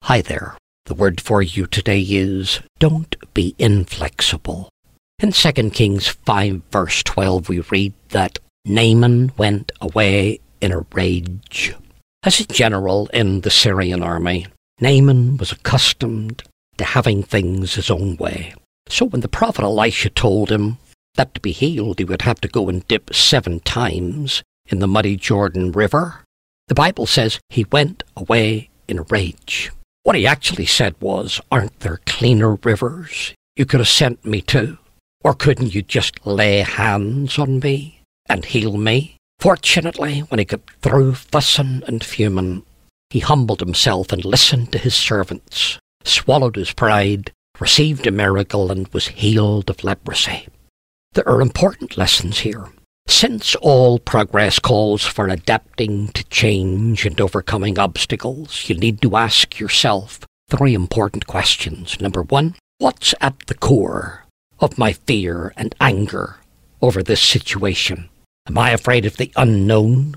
Hi there. The word for you today is don't be inflexible. In 2 Kings 5 verse 12 we read that Naaman went away in a rage. As a general in the Syrian army, Naaman was accustomed to having things his own way. So when the prophet Elisha told him that to be healed he would have to go and dip 7 times in the muddy Jordan River, the Bible says he went away in a rage. What he actually said was, aren't there cleaner rivers you could have sent me to? Or couldn't you just lay hands on me and heal me? Fortunately, when he got through fussing and fuming, he humbled himself and listened to his servants, swallowed his pride, received a miracle, and was healed of leprosy. There are important lessons here. Since all progress calls for adapting to change and overcoming obstacles, you need to ask yourself 3 important questions. Number 1, what's at the core of my fear and anger over this situation? Am I afraid of the unknown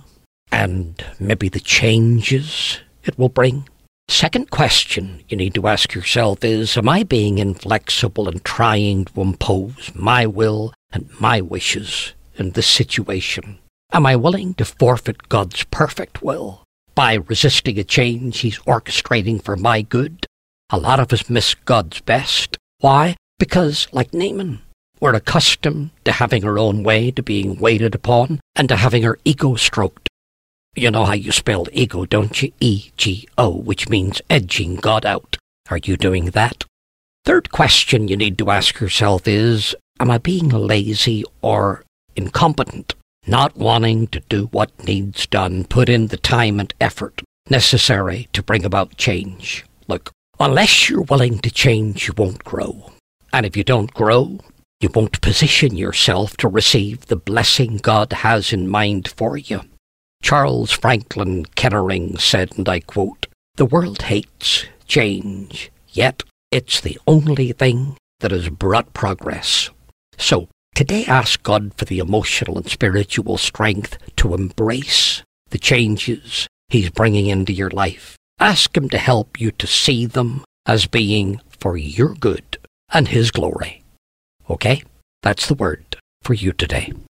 and maybe the changes it will bring? Second question you need to ask yourself is, am I being inflexible and trying to impose my will and my wishes in this situation? Am I willing to forfeit God's perfect will by resisting a change He's orchestrating for my good? A lot of us miss God's best. Why? Because, like Naaman, we're accustomed to having our own way, to being waited upon, and to having our ego stroked. You know how you spell ego, don't you? E-G-O, which means edging God out. Are you doing that? Third question you need to ask yourself is, am I being lazy or incompetent, not wanting to do what needs done, put in the time and effort necessary to bring about change? Look, unless you're willing to change, you won't grow. And if you don't grow, you won't position yourself to receive the blessing God has in mind for you. Charles Franklin Kettering said, and I quote, "The world hates change, yet it's the only thing that has brought progress." So, today ask God for the emotional and spiritual strength to embrace the changes He's bringing into your life. Ask Him to help you to see them as being for your good and His glory. Okay? That's the word for you today.